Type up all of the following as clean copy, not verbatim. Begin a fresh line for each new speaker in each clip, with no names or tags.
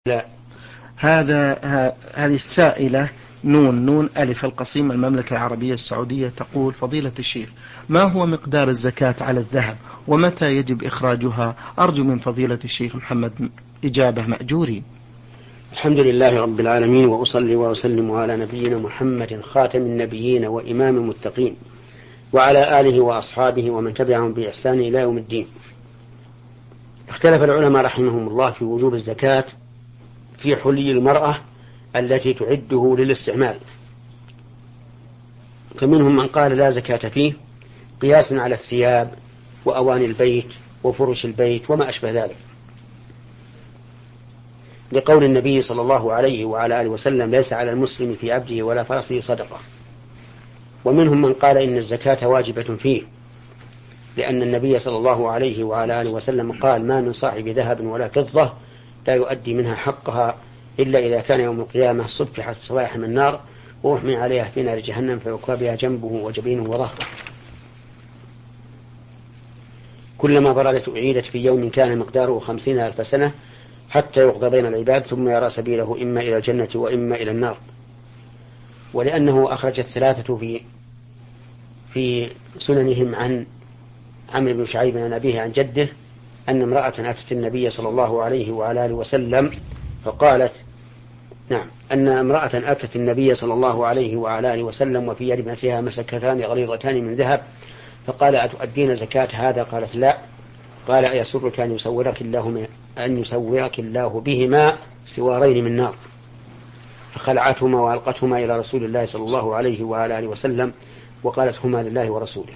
لا. هذه السائلة نون ألف القصيم المملكة العربية السعودية تقول: فضيلة الشيخ، ما هو مقدار الزكاة على الذهب ومتى يجب إخراجها؟ أرجو من فضيلة الشيخ محمد إجابة مأجورين.
الحمد لله رب العالمين، وأصلي وأسلم على نبينا محمد خاتم النبيين وإمام المتقين وعلى آله وأصحابه ومن تبعهم بإحسان إلى يوم الدين. اختلف العلماء رحمهم الله في وجوب الزكاة في حلي المرأة التي تعده للاستعمال، فمنهم من قال لا زكاة فيه قياسا على الثياب وأواني البيت وفرش البيت وما أشبه ذلك، لقول النبي صلى الله عليه وعلى آله وسلم: ليس على المسلم في عبده ولا فرسه صدقة. ومنهم من قال إن الزكاة واجبة فيه، لأن النبي صلى الله عليه وعلى آله وسلم قال: ما من صاحب ذهب ولا فضة لا يؤدي منها حقها إلا إذا كان يوم القيامة صفحت صواحم من النار وأحمي عليها في نار جهنم فيكوى بها جنبه وجبينه وظهره. كلما بردت أعيدت في يوم كان مقداره 50,000 سنة حتى يقضى بين العباد ثم يرى سبيله إما إلى الجنة وإما إلى النار. ولأنه أخرجت ثلاثة في سننهم عن عمرو بن شعيب عن أبيه عن جده أن امرأة أتت النبي صلى الله عليه وعلى آله وسلم فقالت: أن امرأة أتت النبي صلى الله عليه وعلى آله وسلم وفي يد ابنتها مسكتان غليظتان من ذهب، فقال: أتؤدين زكاة هذا؟ قالت: لا. قال: أيسرك أن يسورك الله بهما سوارين من نار؟ فخلعتهما وألقتهما إلى رسول الله صلى الله عليه وعلى آله وسلم وقالت: هما لله ورسوله.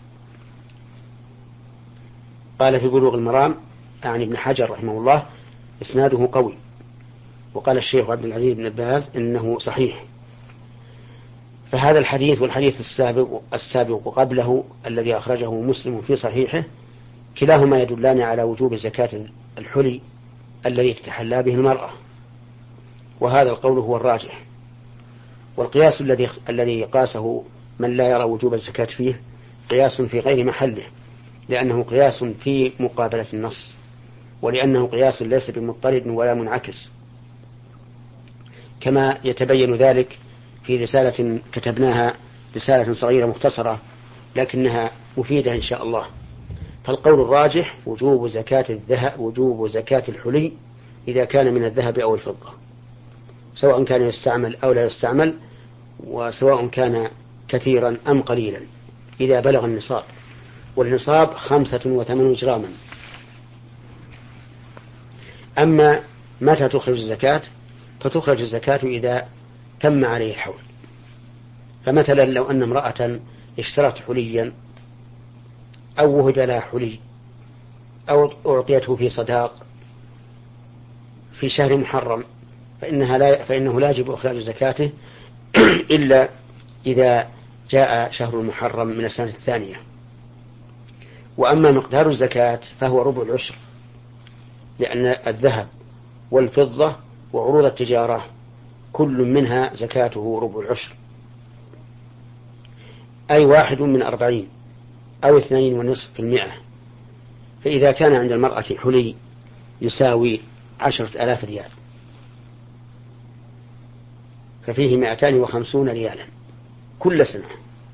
قال في بلوغ المرام عن ابن حجر رحمه الله: إسناده قوي. وقال الشيخ عبد العزيز بن باز إنه صحيح. فهذا الحديث والحديث السابق قبله الذي أخرجه مسلم في صحيحه كلاهما يدلان على وجوب زكاة الحلي الذي تتحلى به المرأة، وهذا القول هو الراجح. والقياس الذي قاسه من لا يرى وجوب الزكاة فيه قياس في غير محله، لأنه قياس في مقابلة النص، ولأنه قياس ليس بمضطرد ولا منعكس، كما يتبين ذلك في رسالة كتبناها، رسالة صغيرة مختصرة لكنها مفيدة إن شاء الله. فالقول الراجح وجوب زكاة الحلي إذا كان من الذهب أو الفضة، سواء كان يستعمل أو لا يستعمل، وسواء كان كثيرا أم قليلا، إذا بلغ النصاب، والنصاب 85 جراما. أما متى تخرج الزكاة؟ فتخرج الزكاة إذا تم عليه الحول. فمثلا لو أن امرأة اشترت حليا أو وهب لها حلي أو أعطيته في صداق في شهر محرم فإنه لا يجب إخراج زكاته إلا إذا جاء شهر المحرم من السنة الثانية. وأما مقدار الزكاة فهو ربع العشر، لأن الذهب والفضة وعروض التجارة كل منها زكاته ربع العشر، أي 1/40 أو 2.5%. فإذا كان عند المرأة حلي يساوي 10,000 ريال ففيه 250 ريالا كل سنة.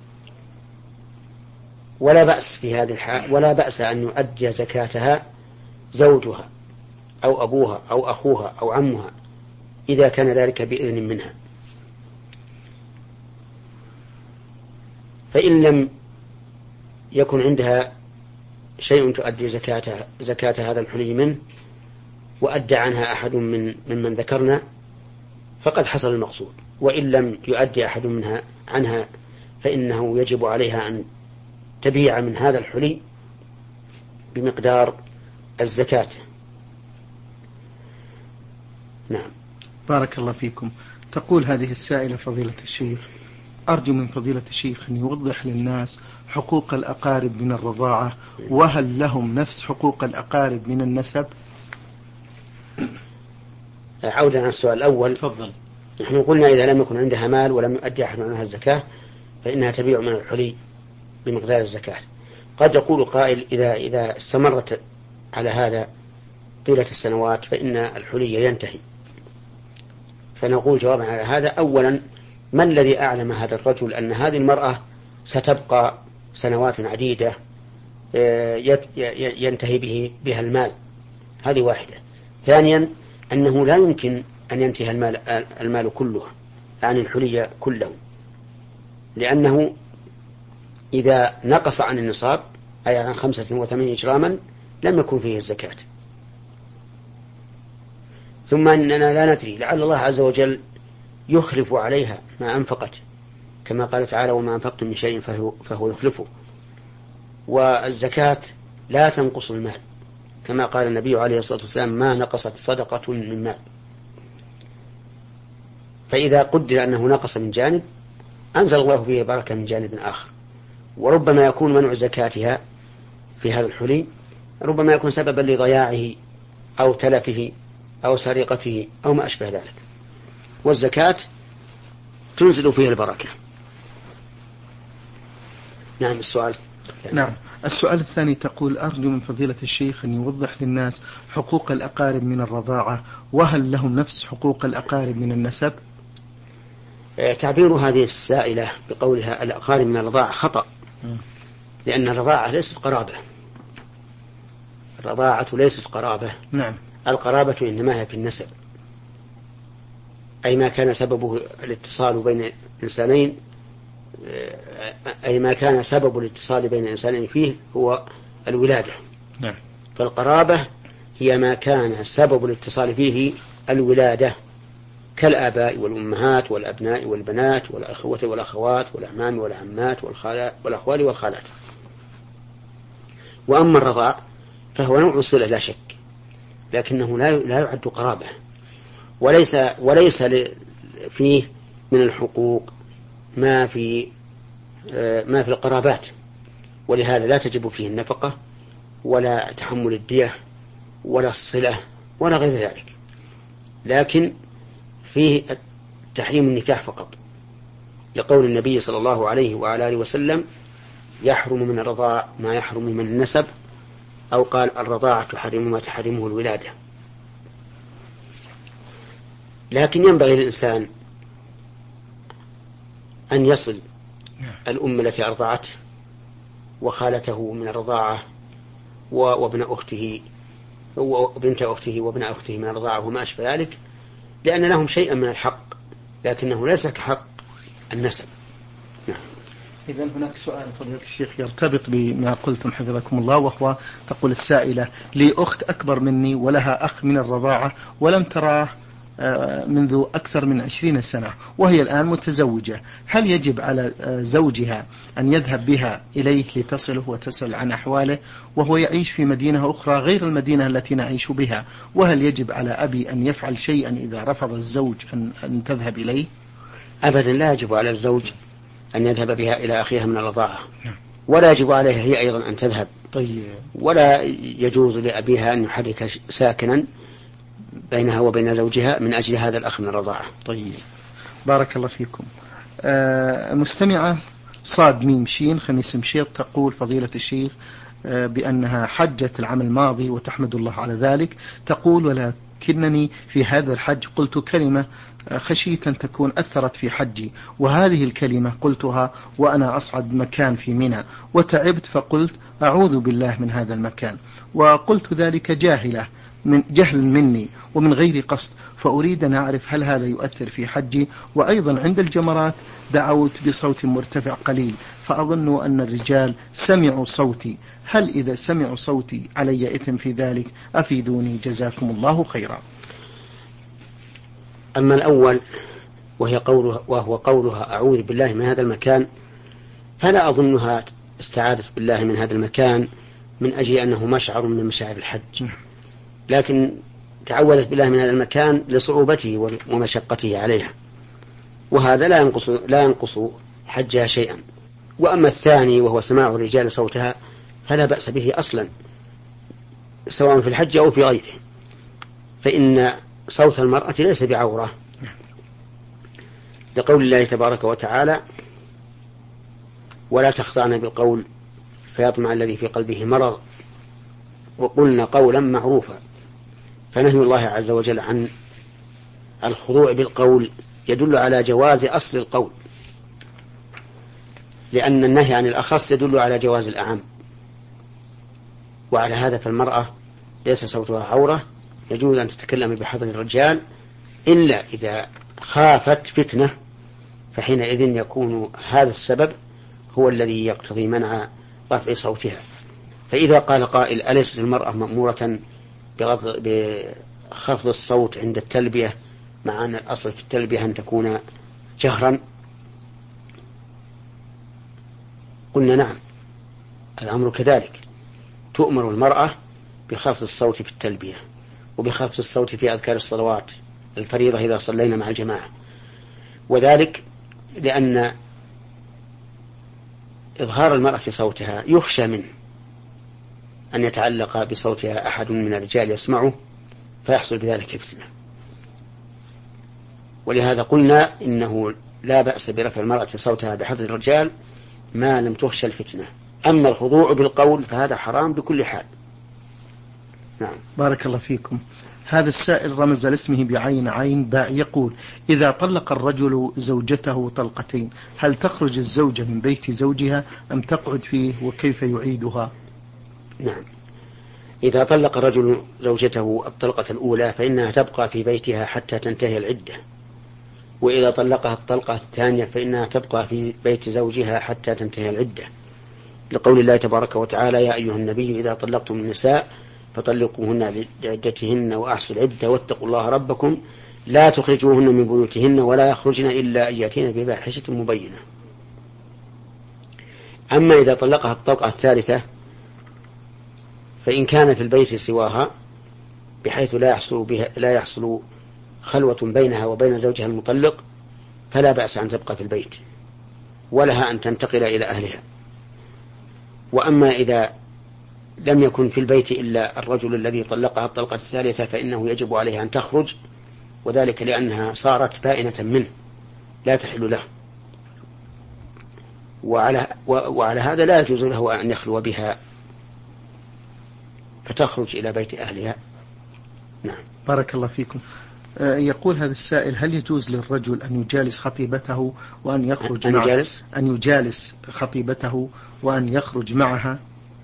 ولا بأس في هذه الحال، ولا بأس أن يؤدي زكاتها زوجها أو أبوها أو أخوها أو عمها إذا كان ذلك بإذن منها. فإن لم يكن عندها شيء تؤدي زكاة هذا الحلي منه وأدى عنها أحد ممن ذكرنا فقد حصل المقصود. وإن لم يؤدي أحد عنها فإنه يجب عليها أن تبيع من هذا الحلي بمقدار الزكاة. نعم.
بارك الله فيكم. تقول هذه السائلة: فضيلة الشيخ، أرجو من فضيلة الشيخ أن يوضح للناس حقوق الأقارب من الرضاعة، وهل لهم نفس حقوق الأقارب من النسب؟
عودة عن السؤال الأول.
تفضل.
نحن قلنا إذا لم يكن عندها مال ولم يؤدي أحد عنها الزكاة فإنها تبيع من الحلي بمقدار الزكاة. قد يقول قائل: إذا استمرت على هذا طيلة السنوات فإن الحلي ينتهي. فنقول جوابا على هذا: أولا، ما الذي أعلم هذا الرجل أن هذه المرأة ستبقى سنوات عديدة ينتهي بها المال؟ هذه واحدة. ثانيا، أنه لا يمكن أن ينتهي المال كله عن الحلي كله، لأنه إذا نقص عن النصاب أي عن 85 جراما لم يكن فيه الزكاة. ثم أننا لا ندري، لعل الله عز وجل يخلف عليها ما أنفقت، كما قال تعالى: وما أنفقتم من شيء فهو يخلفه. والزكاة لا تنقص المال، كما قال النبي عليه الصلاة والسلام: ما نقصت صدقة من مال. فإذا قدر أنه نقص من جانب أنزل الله فيه بركة من جانب آخر. وربما يكون منع زكاتها في هذا الحلي ربما يكون سببا لضياعه أو تلفه أو سرقته أو ما أشبه ذلك، والزكاة تنزل فيه البركة. نعم. السؤال.
نعم. السؤال الثاني تقول: أرجو من فضيلة الشيخ أن يوضح للناس حقوق الأقارب من الرضاعة، وهل لهم نفس حقوق الأقارب من النسب؟
تعبير هذه السائلة بقولها الأقارب من الرضاعة خطأ، لأن الرضاعة ليست قرابة. الرضاعة ليست قرابة.
نعم.
القرابة إنما هي في النسب، أي ما كان سببه الاتصال بين إنسانين، أي ما كان سبب الاتصال بين إنسانين فيه هو الولادة.
نعم.
فالقرابة هي ما كان سبب الاتصال فيه الولادة، كالآباء والأمهات والأبناء والبنات والأخوة والأخوات والأعمام والعمات والأخوال والخالات. وأما الرضاع فهو نوع صلة لا شك، لكنه لا يعد قرابة، وليس فيه من الحقوق ما في القرابات، ولهذا لا تجب فيه النفقة ولا تحمل الدية ولا الصلة ولا غير ذلك، لكن فيه تحريم النكاح فقط، لقول النبي صلى الله عليه وعلى آله وسلم: يحرم من الرضاع ما يحرم من النسب، أو قال: الرضاعة تحرم ما تحرمه الولادة. لكن ينبغي للإنسان أن يصل الأم التي أرضعته وخالته من الرضاعة وابن أخته وبنت أخته وابن أخته من الرضاعة وما أشبه ذلك، لأن لهم شيئا من الحق، لكنه ليس كحق النسب. نعم.
إذن هناك سؤال فضيلة الشيخ يرتبط بما قلتم حفظكم الله، وهو تقول السائلة: لي أخت أكبر مني ولها أخ من الرضاعة ولم تراه منذ أكثر من 20 سنة، وهي الآن متزوجة، هل يجب على زوجها أن يذهب بها إليه لتصله وتسأل عن أحواله، وهو يعيش في مدينة أخرى غير المدينة التي نعيش بها؟ وهل يجب على أبي أن يفعل شيئا إذا رفض الزوج أن تذهب إليه؟
أبدا لا يجب على الزوج أن يذهب بها إلى أخيها من الرضاعة، ولا يجب عليها هي أيضا أن تذهب.
طيب.
ولا يجوز لأبيها أن يحرك ساكنا بينها وبين زوجها من أجل هذا الأخ من الرضاعة.
طيب، بارك الله فيكم. مستمعة صاد ميم شين خميس مشيط تقول: فضيلة الشيخ بأنها حجت العام الماضي وتحمد الله على ذلك، تقول: ولكنني في هذا الحج قلت كلمة خشيت أن تكون أثرت في حجي، وهذه الكلمة قلتها وأنا أصعد مكان في منى، وتعبت فقلت: أعوذ بالله من هذا المكان، وقلت ذلك من جهل مني ومن غير قصد، فأريد أن أعرف هل هذا يؤثر في حجي؟ وأيضا عند الجمرات دعوت بصوت مرتفع قليل، فأظن أن الرجال سمعوا صوتي، هل إذا سمعوا صوتي علي إثم في ذلك؟ أفيدوني جزاكم الله خيرا.
أما الأول وهو قولها أعوذ بالله من هذا المكان، فلا أظنها استعاذت بالله من هذا المكان من أجل أنه مشعر من مشاعر الحج، لكن تعوذت بالله من هذا المكان لصعوبته ومشقته عليها، وهذا لا ينقص حجها شيئا. وأما الثاني وهو سماع الرجال صوتها فلا بأس به أصلا، سواء في الحج أو في غيره، فإن صوت المرأة ليس بعورة، لقول الله تبارك وتعالى: ولا تخضعن بالقول فيطمع الذي في قلبه مرض وقلنا قولا معروفا. فنهي الله عز وجل الخضوع بالقول يدل على جواز أصل القول، لأن النهي عن الأخص يدل على جواز الأعم. وعلى هذا فالمرأة ليس صوتها عورة، يجوز أن تتكلم بحضر الرجال إلا إذا خافت فتنة، فحينئذ يكون هذا السبب هو الذي يقتضي منع رفع صوتها. فإذا قال قائل: أليست المرأة مأمورة بخفض الصوت عند التلبية، مع أن الأصل في التلبية أن تكون جهرا؟ قلنا نعم، الأمر كذلك، تؤمر المرأة بخفض الصوت في التلبية، وبخفض الصوت في أذكار الصلوات الفريضة إذا صلينا مع الجماعة، وذلك لأن إظهار المرأة صوتها يخشى منه أن يتعلق بصوتها أحد من الرجال يسمعه فيحصل بذلك فتنة. ولهذا قلنا إنه لا بأس برفع المرأة صوتها بحضر الرجال ما لم تخشى الفتنة. أما الخضوع بالقول فهذا حرام بكل حال. نعم.
بارك الله فيكم. هذا السائل رمز لاسمه بعين عين باء، يقول: إذا طلق الرجل زوجته طلقتين هل تخرج الزوجة من بيت زوجها أم تقعد فيه، وكيف يعيدها؟
نعم، إذا طلق الرجل زوجته الطلقة الأولى فإنها تبقى في بيتها حتى تنتهي العدة، وإذا طلقها الطلقة الثانية فإنها تبقى في بيت زوجها حتى تنتهي العدة، لقول الله تبارك وتعالى: يا أيها النبي إذا طلقتم النساء فطلقوهن لعدتهن وأحصوا العدة واتقوا الله ربكم لا تخرجوهن من بيوتهن ولا يخرجن إلا أن يأتين بفاحشة مبينة. أما إذا طلقها الطلقة الثالثة فإن كان في البيت سواها بحيث لا يحصل خلوة بينها وبين زوجها المطلق فلا بأس أن تبقى في البيت، ولها أن تنتقل إلى أهلها. وأما إذا لم يكن في البيت إلا الرجل الذي طلقها الطلقة الثالثة فإنه يجب عليها أن تخرج، وذلك لأنها صارت بائنة منه لا تحل له، وعلى هذا لا يجوز له أن يخلو بها فتخرج إلى بيت أهلها. نعم.
بارك الله فيكم. يقول هذا السائل: هل يجوز للرجل أن يجالس خطيبته وأن يخرج معها؟ أن يجالس خطيبته وأن يخرج معها.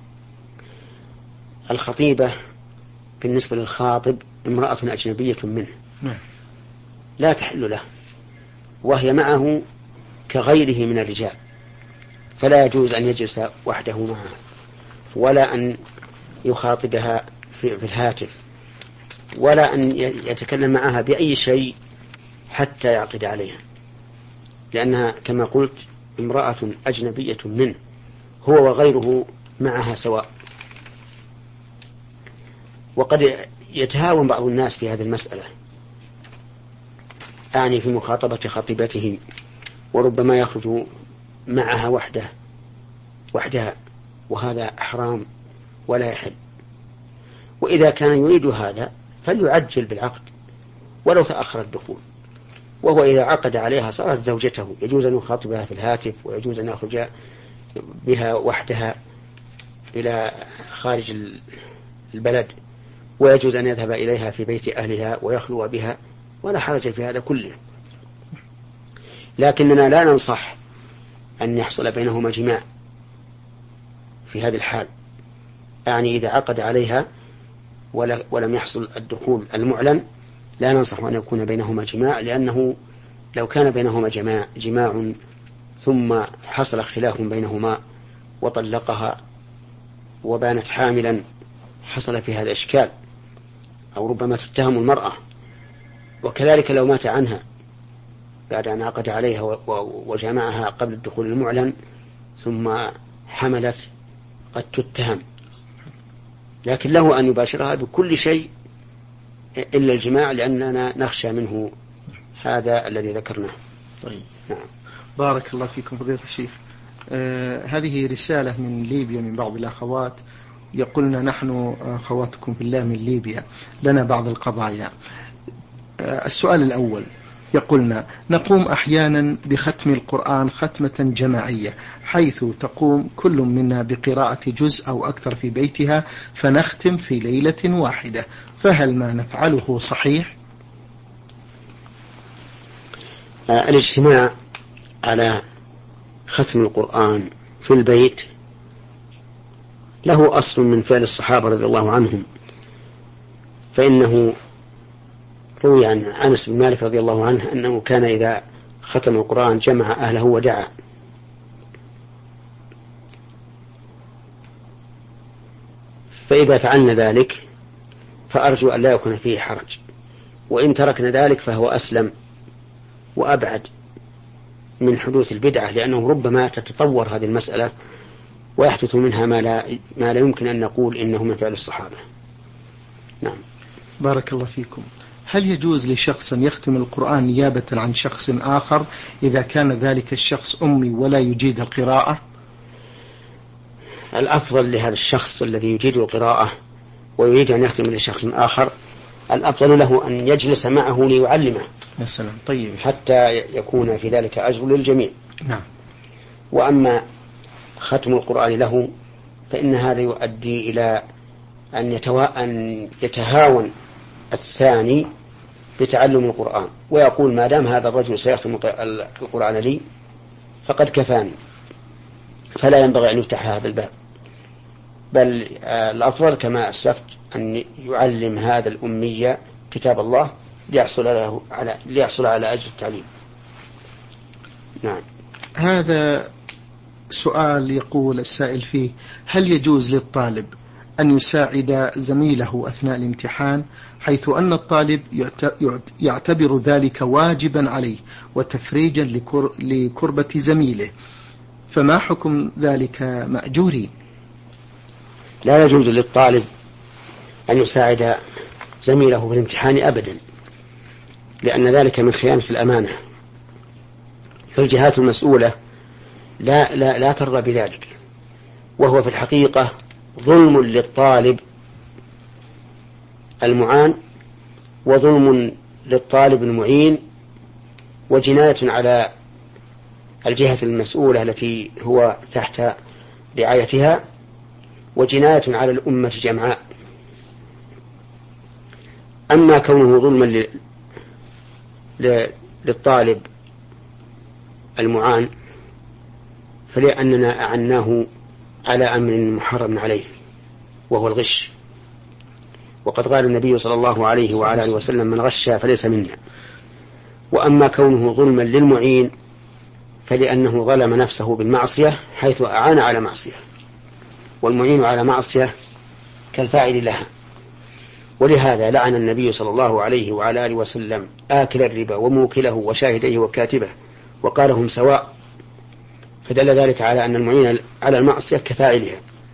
الخطيبة بالنسبة للخاطب امرأة أجنبية منه، لا تحل له، وهي معه كغيره من الرجال، فلا يجوز أن يجلس وحده معها ولا أن يخاطبها في الهاتف ولا أن يتكلم معها بأي شيء حتى يعقد عليها، لأنها كما قلت امرأة أجنبية منه، هو وغيره معها سواء. وقد يتهاون بعض الناس في هذه المسألة، أعني في مخاطبة خطيبته، وربما يخرج معها وحدها، وهذا حرام ولا يحل. وإذا كان يريد هذا فليعجل بالعقد ولو تأخر الدخول، وهو إذا عقد عليها صارت زوجته، يجوز أن يخاطبها في الهاتف، ويجوز أن يخرج بها وحدها إلى خارج البلد، ويجوز أن يذهب إليها في بيت أهلها ويخلو بها، ولا حرج في هذا كله. لكننا لا ننصح أن يحصل بينهما جماع في هذه الحال، يعني إذا عقد عليها ولم يحصل الدخول المعلن لا ننصح أن يكون بينهما جماع، لأنه لو كان بينهما جماع ثم حصل اختلاف بينهما وطلقها وبانت حاملا حصل في هذا إشكال، أو ربما تتهم المرأة. وكذلك لو مات عنها بعد أن عقد عليها وجمعها قبل الدخول المعلن ثم حملت قد تتهم، لكن له أن يباشرها بكل شيء إلا الجماع، لأننا نخشى منه هذا الذي ذكرناه.
طيب. نعم. بارك الله فيكم فضيلة الشيخ. هذه رسالة من ليبيا من بعض الأخوات، يقولنا: نحن أخواتكم في الله من ليبيا، لنا بعض القضايا. السؤال الأول يقولنا: نقوم أحيانا بختم القرآن ختمة جماعية، حيث تقوم كل منا بقراءة جزء أو أكثر في بيتها فنختم في ليلة واحدة، فهل ما نفعله صحيح؟
الاجتماع على ختم القرآن في البيت له أصل من فعل الصحابة رضي الله عنهم، فإنه روي عن أنس بن مالك رضي الله عنه أنه كان إذا ختم القرآن جمع أهله ودعا. فإذا فعلنا ذلك فأرجو أن لا يكون فيه حرج، وإن تركنا ذلك فهو أسلم وأبعد من حدوث البدعة، لأنه ربما تتطور هذه المسألة ويحدث منها ما لا يمكن أن نقول إنه من فعل الصحابة. نعم.
بارك الله فيكم. هل يجوز لشخص يختم القرآن نيابة عن شخص آخر إذا كان ذلك الشخص أمي ولا يجيد القراءة؟
الأفضل لهذا الشخص الذي يجيد القراءة ويريد أن يختم لشخص آخر، الأفضل له أن يجلس معه ليعلمه.
مثلا طيب،
حتى يكون في ذلك أجر للجميع.
نعم.
وأما ختم القرآن له فإن هذا يؤدي إلى أن يتهاون الثاني بتعلم القرآن، ويقول ما دام هذا الرجل سيختم القرآن لي فقد كفاني، فلا ينبغي أن يفتح هذا الباب، بل الأفضل كما أسلفت أن يعلم هذا الأمية كتاب الله ليحصل على أجر التعليم. نعم.
هذا سؤال يقول السائل فيه: هل يجوز للطالب أن يساعد زميله أثناء الامتحان، حيث أن الطالب يعتبر ذلك واجبا عليه وتفريجا لكربة زميله، فما حكم ذلك مأجورين؟
لا يجوز للطالب أن يساعد زميله في الامتحان أبدا، لأن ذلك من خيانة الأمانة، فالجهات المسؤولة لا ترضى بذلك، وهو في الحقيقة ظلم للطالب المعان وظلم للطالب المعين وجناية على الجهة المسؤولة التي هو تحت رعايتها وجناية على الأمة جمعاء. أما كونه ظلما للطالب المعان فلأننا أعناه على أمر محرم عليه وهو الغش، وقد قال النبي صلى الله عليه وعلى آله وسلم: من غش فليس منا. وأما كونه ظلما للمعين فلأنه ظلم نفسه بالمعصية حيث أعان على معصية، والمعين على معصية كالفاعل لها. ولهذا لعن النبي صلى الله عليه وعلى آله وسلم آكل الربا وموكله وشاهديه وكاتبه وقال هم سواء، فدل ذلك على أن المعين على المعصية كفاعلها.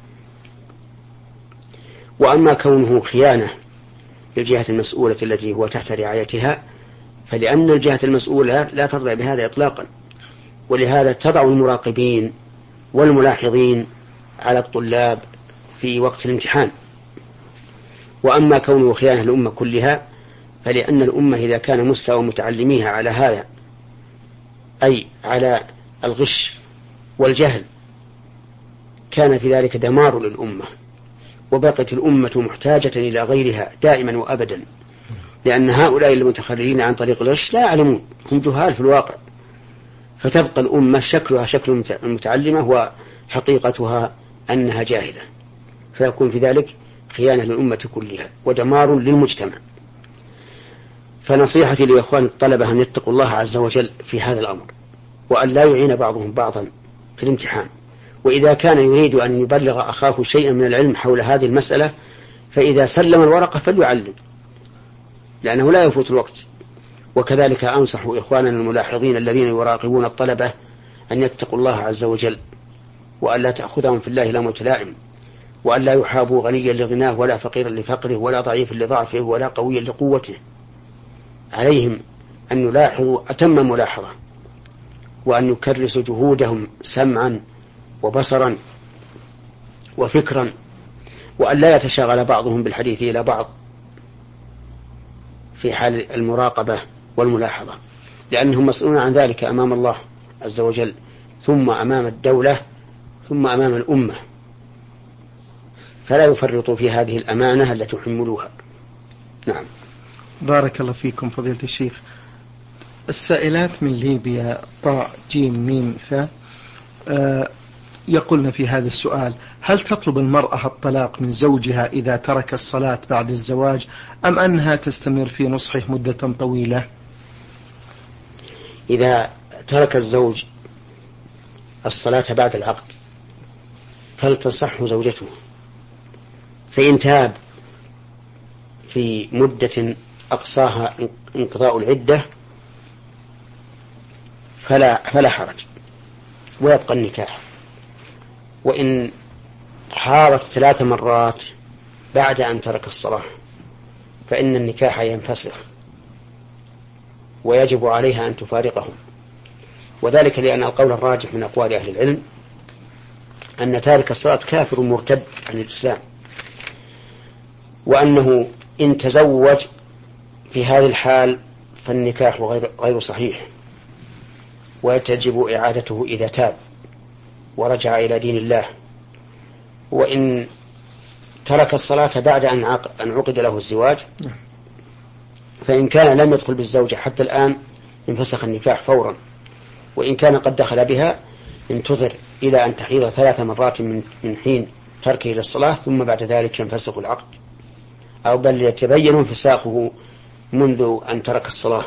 وأما كونه خيانة للجهة المسؤولة التي هو تحت رعايتها فلأن الجهة المسؤولة لا ترضى بهذا إطلاقا، ولهذا تضع المراقبين والملاحظين على الطلاب في وقت الامتحان. وأما كونه خيانة الأمة كلها فلأن الأمة إذا كان مستوى متعلميها على هذا، أي على الغش والجهل، كان في ذلك دمار للأمة، وبقت الأمة محتاجة إلى غيرها دائما وأبدا، لأن هؤلاء المتخرجين عن طريق الغش لا يعلمون، هم جهال في الواقع، فتبقى الأمة شكلها شكل المتعلمة وحقيقتها أنها جاهلة، فيكون في ذلك خيانة للأمة كلها ودمار للمجتمع. فنصيحتي لإخوان الطلبة أن يتقوا الله عز وجل في هذا الأمر، وأن لا يعين بعضهم بعضا في الامتحان. وإذا كان يريد أن يبلغ أخاه شيئا من العلم حول هذه المسألة فإذا سلم الورقة فليعلم، لأنه لا يفوت الوقت. وكذلك أنصح إخواننا الملاحظين الذين يراقبون الطلبة أن يتقوا الله عز وجل، وأن لا تأخذهم في الله لومة لائم، وأن لا يحابوا غنيا لغناه ولا فقيرا لفقره ولا ضعيفا لضعفه ولا قويا لقوته. عليهم أن يلاحظوا أتم ملاحظة، وأن يكرسوا جهودهم سمعا وبصرا وفكرا، وأن لا يتشاغل بعضهم بالحديث إلى بعض في حال المراقبة والملاحظة، لأنهم مسؤولون عن ذلك أمام الله عز وجل، ثم أمام الدولة، ثم أمام الأمة، فلا يفرطوا في هذه الأمانة التي حملوها. نعم.
بارك الله فيكم فضيلة الشيخ. السائلات من ليبيا طاء جيم ميم ثاء يقولن في هذا السؤال: هل تطلب المرأة الطلاق من زوجها إذا ترك الصلاة بعد الزواج، أم أنها تستمر في نصحه مدة طويلة؟
إذا ترك الزوج الصلاة بعد العقد فلتنصحه زوجته، فإن تاب في مدة أقصاها انقضاء العدة فلا حرج ويبقى النكاح. وإن حارت 3 مرات بعد أن ترك الصلاة فإن النكاح ينفسخ ويجب عليها أن تفارقه، وذلك لأن القول الراجح من أقوال أهل العلم أن تارك الصلاة كافر مرتد عن الإسلام، وأنه إن تزوج في هذه الحال فالنكاح غير صحيح وتجب إعادته إذا تاب ورجع إلى دين الله. وإن ترك الصلاة بعد أن عقد له الزواج فإن كان لم يدخل بالزوجة حتى الآن انفسخ النكاح فورا، وإن كان قد دخل بها انتظر إلى أن تحيض 3 مرات من حين تركه للصلاة، ثم بعد ذلك ينفسخ العقد، أو بل يتبين انفساخه منذ أن ترك الصلاة.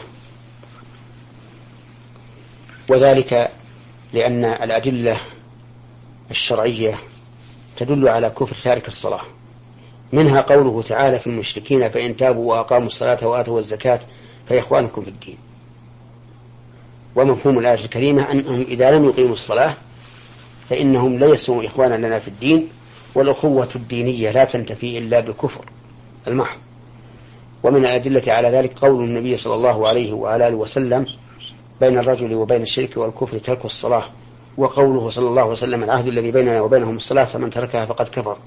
وذلك لأن الأدلة الشرعية تدل على كفر تارك الصلاة، منها قوله تعالى في المشركين: فإن تابوا وأقاموا الصلاة وآتوا الزكاة فإخوانكم في الدين. ومفهوم الآية الكريمة أنهم إذا لم يقيموا الصلاة فإنهم ليسوا إخوانا لنا في الدين، والأخوة الدينية لا تنتفي إلا بالكفر المحض. ومن الأدلة على ذلك قول النبي صلى الله عليه وعلى آله وسلم: بين الرجل وبين الشرك والكفر ترك الصلاة، وقوله صلى الله عليه وسلم: العهد الذي بيننا وبينهم الصلاة فمن تركها فقد كفر.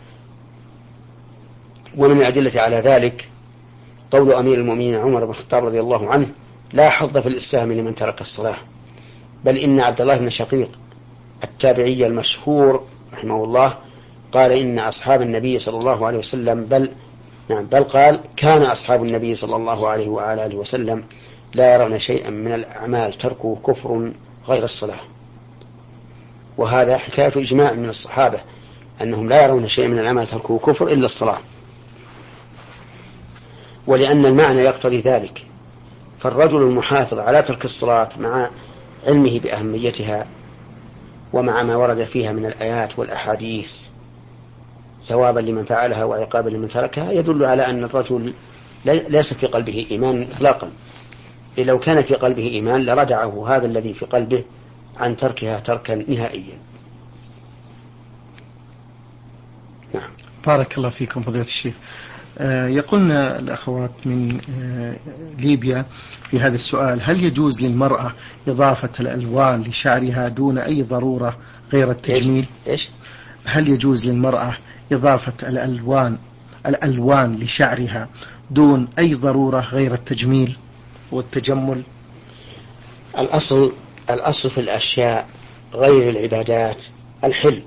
ومن الأدلة على ذلك قول أمير المؤمنين عمر بن الخطاب رضي الله عنه: لا حظ في الإسلام لمن ترك الصلاة. بل إن عبد الله بن شقيق التابعي المشهور رحمه الله قال: إن أصحاب النبي صلى الله عليه وسلم بل قال: كان أصحاب النبي صلى الله عليه وعلى آله وسلم لا يرون شيئا من الأعمال تركه كفر غير الصلاة. وهذا حكاية إجماع من الصحابة أنهم لا يرون شيئا من الأعمال تركه كفر إلا الصلاة، ولأن المعنى يقتضي ذلك. فالرجل المحافظ على ترك الصلاة مع علمه بأهميتها ومع ما ورد فيها من الآيات والأحاديث ثوابا لمن فعلها وعقابا لمن تركها يدل على أن الرجل ليس في قلبه إيمان إطلاقا. لو كان في قلبه إيمان لردعه هذا الذي في قلبه عن تركها تركا نهائيا. نعم.
بارك الله فيكم فضيلة الشيخ. يقولنا الأخوات من ليبيا في هذا السؤال: هل يجوز للمرأة إضافة الألوان لشعرها دون أي ضرورة غير التجميل؟
إيش؟
هل يجوز للمرأة إضافة الألوان لشعرها دون أي ضرورة غير التجميل والتجمل؟
الأصل في الأشياء غير العبادات الحل،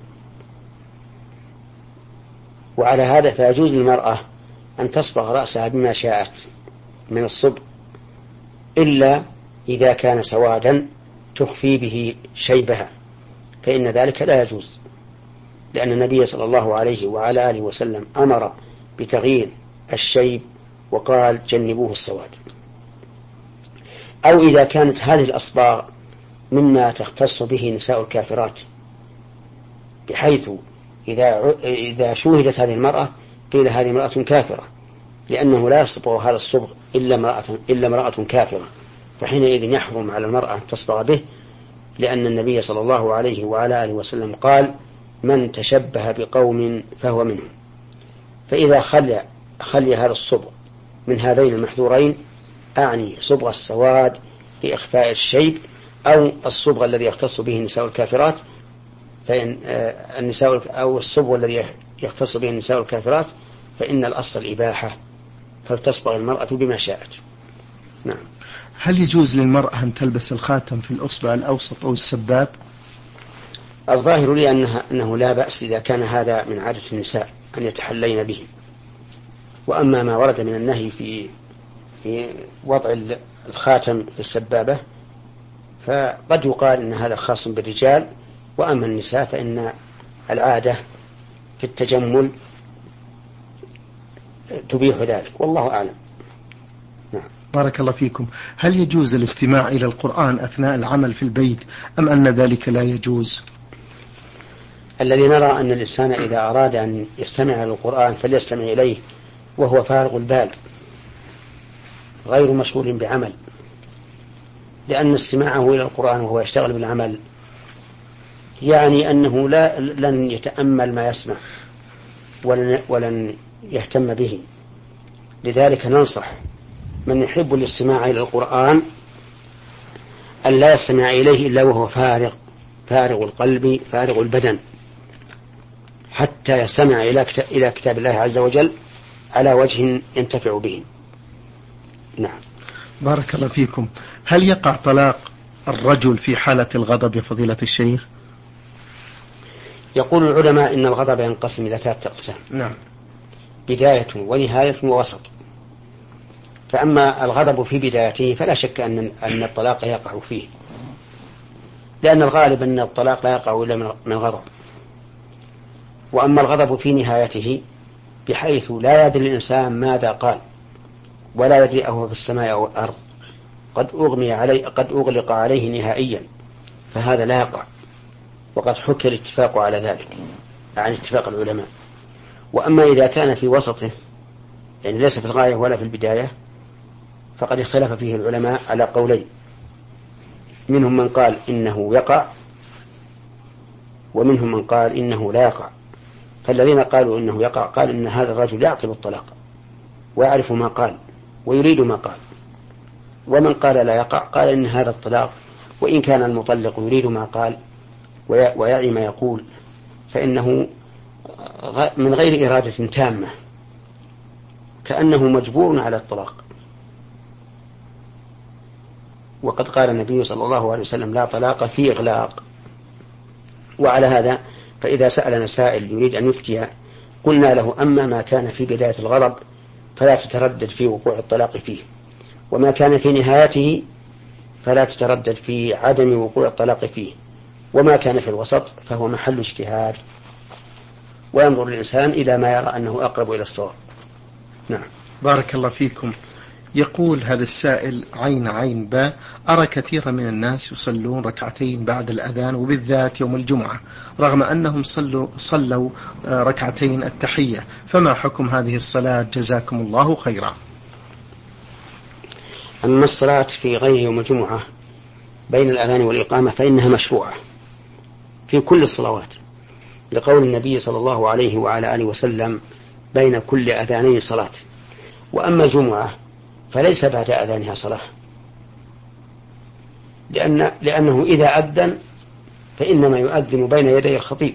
وعلى هذا فيجوز للمرأة أن تصبغ رأسها بما شاءت من الصبغ، إلا إذا كان سوادا تخفي به شيبها فإن ذلك لا يجوز، لأن النبي صلى الله عليه وعلى آله وسلم أمر بتغيير الشيب وقال: جنبوه السواد. أو إذا كانت هذه الأصباغ مما تختص به نساء الكافرات، بحيث إذا شوهدت هذه المرأة قيل هذه امرأة كافرة، لأنه لا يصبغ هذا الصبغ إلا امرأة كافرة، فحينئذ يحرم على المرأة تصبغ به، لأن النبي صلى الله عليه وعلى آله وسلم قال: من تشبه بقوم فهو منهم. فإذا خلي هذا الصبغ من هذين المحذورين، أعني صبغ السواد لإخفاء الشيب أو الصبغ الذي يختص به نساء الكافرات، فإن أو الصبغ الذي يختص به النساء الكافرات فإن الأصل الإباحة، فلتصبغ المرأة بما شاءت. نعم.
هل يجوز للمرأة أن تلبس الخاتم في الأصبع الأوسط أو السباب؟
الظاهر لي أنه لا بأس إذا كان هذا من عادة النساء أن يتحلين به. وأما ما ورد من النهي في وضع الخاتم في السبابة، فقد يقال إن هذا خاص بالرجال، وأما النساء فإن العادة في التجمل تبيح ذلك، والله أعلم. نعم.
بارك الله فيكم. هل يجوز الاستماع إلى القرآن أثناء العمل في البيت أم أن ذلك لا يجوز؟
الذي نرى أن الإنسان إذا أراد أن يستمع إلى القرآن فليستمع إليه وهو فارغ البال غير مشغول بعمل، لأن استماعه إلى القرآن وهو يشتغل بالعمل يعني أنه لن يتأمل ما يسمع ولن يهتم به. لذلك ننصح من يحب الاستماع إلى القرآن أن لا يستمع إليه إلا وهو فارغ القلب فارغ البدن، حتى يستمع إلى كتاب الله عز وجل على وجه ينتفع به. نعم.
بارك الله فيكم. هل يقع طلاق الرجل في حالة الغضب يا فضيلة الشيخ؟
يقول العلماء إن الغضب ينقسم إلى 3 أقسام.
نعم.
بداية ونهاية ووسط. فأما الغضب في بدايته فلا شك أن الطلاق يقع فيه، لأن الغالب أن الطلاق لا يقع إلا من غضب. وأما الغضب في نهايته بحيث لا يدري الإنسان ماذا قال ولا يدري أهو في السماء أو الأرض، قد أغلق عليه نهائيا، فهذا لا يقع، وقد حكى الاتفاق على ذلك عن اتفاق العلماء. وأما إذا كان في وسطه يعني ليس في الغاية ولا في البداية فقد اختلف فيه العلماء على قولين، منهم من قال إنه يقع ومنهم من قال إنه لا يقع. فالذين قالوا إنه يقع قال إن هذا الرجل يعقل الطلاق ويعرف ما قال ويريد ما قال، ومن قال لا يقع قال إن هذا الطلاق وإن كان المطلق يريد ما قال ويعي ما يقول فإنه من غير إرادة تامة، كأنه مجبور على الطلاق. وقد قال النبي صلى الله عليه وسلم لا طلاق في إغلاق. وعلى هذا فإذا سألنا سائل يريد أن يفتي قلنا له أما ما كان في بداية الغضب فلا تتردد في وقوع الطلاق فيه، وما كان في نهايته فلا تتردد في عدم وقوع الطلاق فيه، وما كان في الوسط فهو محل اجتهاد، وينظر الإنسان إلى ما يرى أنه أقرب إلى الصواب. نعم.
بارك الله فيكم. يقول هذا السائل عين باء: أرى كثيرا من الناس يصلون ركعتين بعد الأذان وبالذات يوم الجمعة رغم أنهم صلوا ركعتين التحية، فما حكم هذه الصلاة جزاكم الله خيرا؟
أما الصلاة في غير يوم الجمعة بين الأذان والإقامة فإنها مشروعة في كل الصلوات، لقول النبي صلى الله عليه وعلى آله وسلم بين كل أذانين صلاة. وأما الجمعة فليس بعد أذانها صلاة، لأنه إذا أذن فإنما يؤذن بين يدي الخطيب،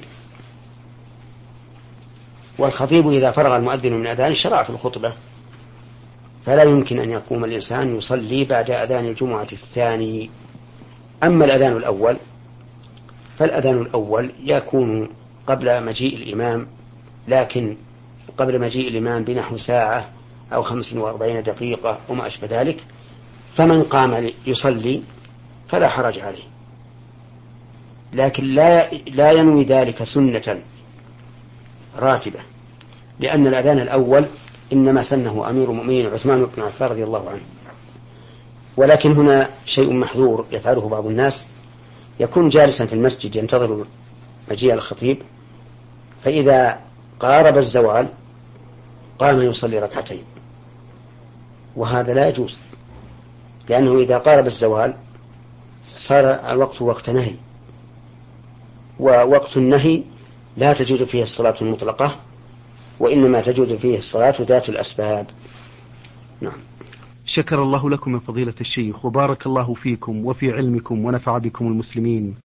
والخطيب إذا فرغ المؤذن من أذان شرع في الخطبة، فلا يمكن أن يقوم الإنسان يصلي بعد أذان الجمعة الثاني. أما الأذان الأول فالأذان الأول يكون قبل مجيء الإمام، لكن قبل مجيء الإمام بنحو ساعة أو 45 دقيقة وما أشبه ذلك، فمن قام يصلي فلا حرج عليه، لكن لا ينوي ذلك سنة راتبة، لأن الأذان الأول إنما سنه أمير المؤمنين عثمان بن عفان رضي الله عنه. ولكن هنا شيء محظور يفعله بعض الناس، يكون جالسا في المسجد ينتظر مجيء الخطيب، فإذا قارب الزوال قام يصلي ركعتين، وهذا لا يجوز، لأنه إذا قارب الزوال صار الوقت وقت نهي، ووقت النهي لا تجوز فيه الصلاة المطلقة، وإنما تجوز فيه الصلاة ذات الأسباب. نعم.
شكر الله لكم يا فضيلة الشيخ، وبارك الله فيكم وفي علمكم ونفع بكم المسلمين.